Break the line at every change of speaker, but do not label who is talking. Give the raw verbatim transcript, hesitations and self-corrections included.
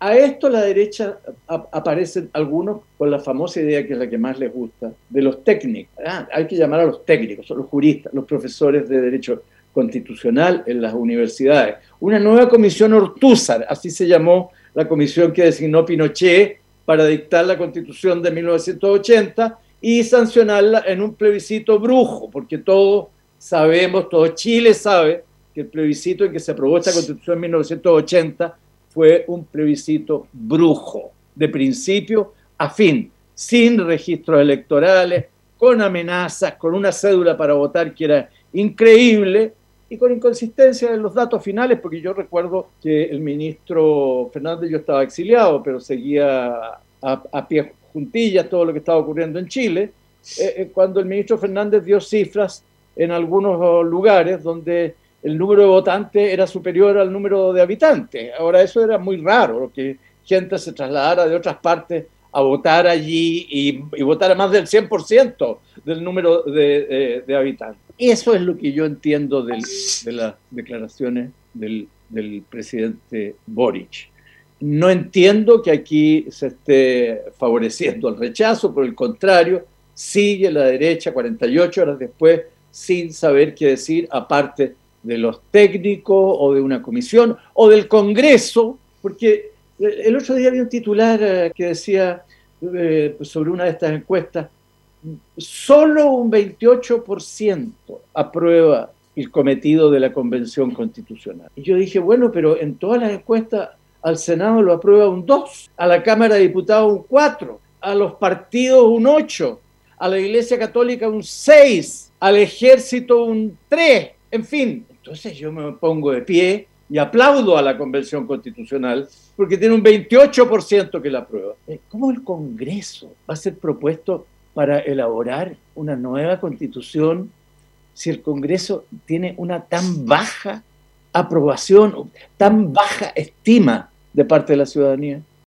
A esto la derecha a, aparecen algunos con la famosa idea, que es la que más les gusta, de los técnicos. Ah, hay que llamar a los técnicos, son los juristas, los profesores de derecho constitucional en las universidades. Una nueva comisión Ortúzar, así se llamó la comisión que designó Pinochet para dictar la Constitución de mil novecientos ochenta y sancionarla en un plebiscito brujo, porque todos sabemos, todo Chile sabe que el plebiscito en que se aprobó esta Constitución en mil novecientos ochenta fue un plebiscito brujo, de principio a fin, sin registros electorales, con amenazas, con una cédula para votar que era increíble y con inconsistencia en los datos finales, porque yo recuerdo que el ministro Fernández, yo estaba exiliado, pero seguía a, a pie juntillas todo lo que estaba ocurriendo en Chile, eh, cuando el ministro Fernández dio cifras en algunos lugares donde el número de votantes era superior al número de habitantes. Ahora, eso era muy raro, que gente se trasladara de otras partes a votar allí y, y votara más del cien por ciento del número de, de, de habitantes. Eso es lo que yo entiendo del, de las declaraciones del, del presidente Boric. No entiendo que aquí se esté favoreciendo el rechazo, por el contrario, sigue la derecha cuarenta y ocho horas después sin saber qué decir, aparte de los técnicos o de una comisión o del Congreso, porque el otro día había un titular que decía eh, sobre una de estas encuestas, solo un veintiocho por ciento aprueba el cometido de la Convención Constitucional. Y yo dije, bueno, pero en todas las encuestas al Senado lo aprueba un dos, a la Cámara de Diputados un cuatro, a los partidos un ocho, a la Iglesia Católica un seis, al Ejército un tres, en fin. Entonces yo me pongo de pie y aplaudo a la Convención Constitucional porque tiene un veintiocho por ciento que la aprueba. ¿Cómo el Congreso va a ser propuesto para elaborar una nueva Constitución si el Congreso tiene una tan baja aprobación, tan baja estima de parte de la ciudadanía?